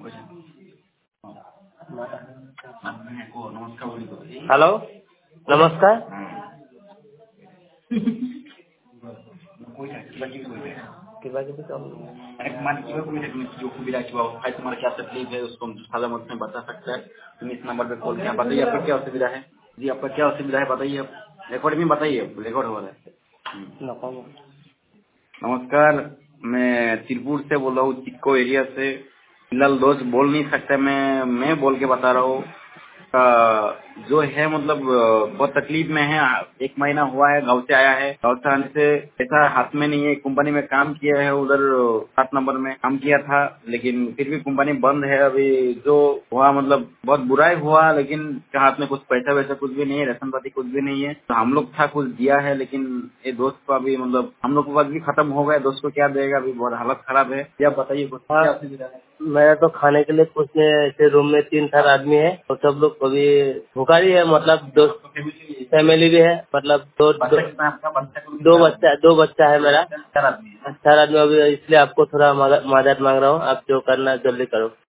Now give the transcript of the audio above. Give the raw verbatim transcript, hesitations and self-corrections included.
Hello, नमस्कार। किबा किबी कम एक मान की जो सुविधा भाई तुम्हारा क्या तकलीफ है उसको हम सादा मत में बता सकते हैं। तुम इस नंबर पे कॉल किया, बताइए आपका क्या असुविधा है जी, आपका क्या असुविधा है बताइए। रिकॉर्ड में बताइए, रिकॉर्ड हो रहा है। नमस्कार, मैं तिरपुर से बोल रहा हूँ, चिक्को एरिया से। फिलहाल दोस्त बोल नहीं सकता, मैं मैं बोल के बता रहा हूँ। जो है मतलब बहुत तकलीफ में है। एक महीना हुआ है, गांव से आया है। गांव से आने से ऐसा हाथ में नहीं है। कंपनी में काम किया है, उधर सात नंबर में काम किया था, लेकिन फिर भी कंपनी बंद है अभी। जो हुआ मतलब बहुत बुरा ही हुआ, लेकिन हाथ में कुछ पैसा वैसा कुछ भी नहीं है, राशन पाती कुछ भी नहीं है। तो हम लोग था कुछ दिया है, लेकिन ये दोस्त को अभी मतलब हम लोग को पास भी खत्म हो गया। दोस्त को क्या देगा, अभी बहुत हालत खराब है। क्या बताइए कुछ क्या असुविधा है। मेरा तो खाने के लिए कुछ नहीं है। ऐसे रूम में तीन चार आदमी है और सब लोग अभी भूखा ही है। मतलब दो फैमिली भी है, मतलब दो दो, दो बच्चा दो बच्चा है मेरा। चार आदमी चार आदमी अभी, इसलिए आपको थोड़ा मदद मांग रहा हूँ। आप जो करना जल्दी करो।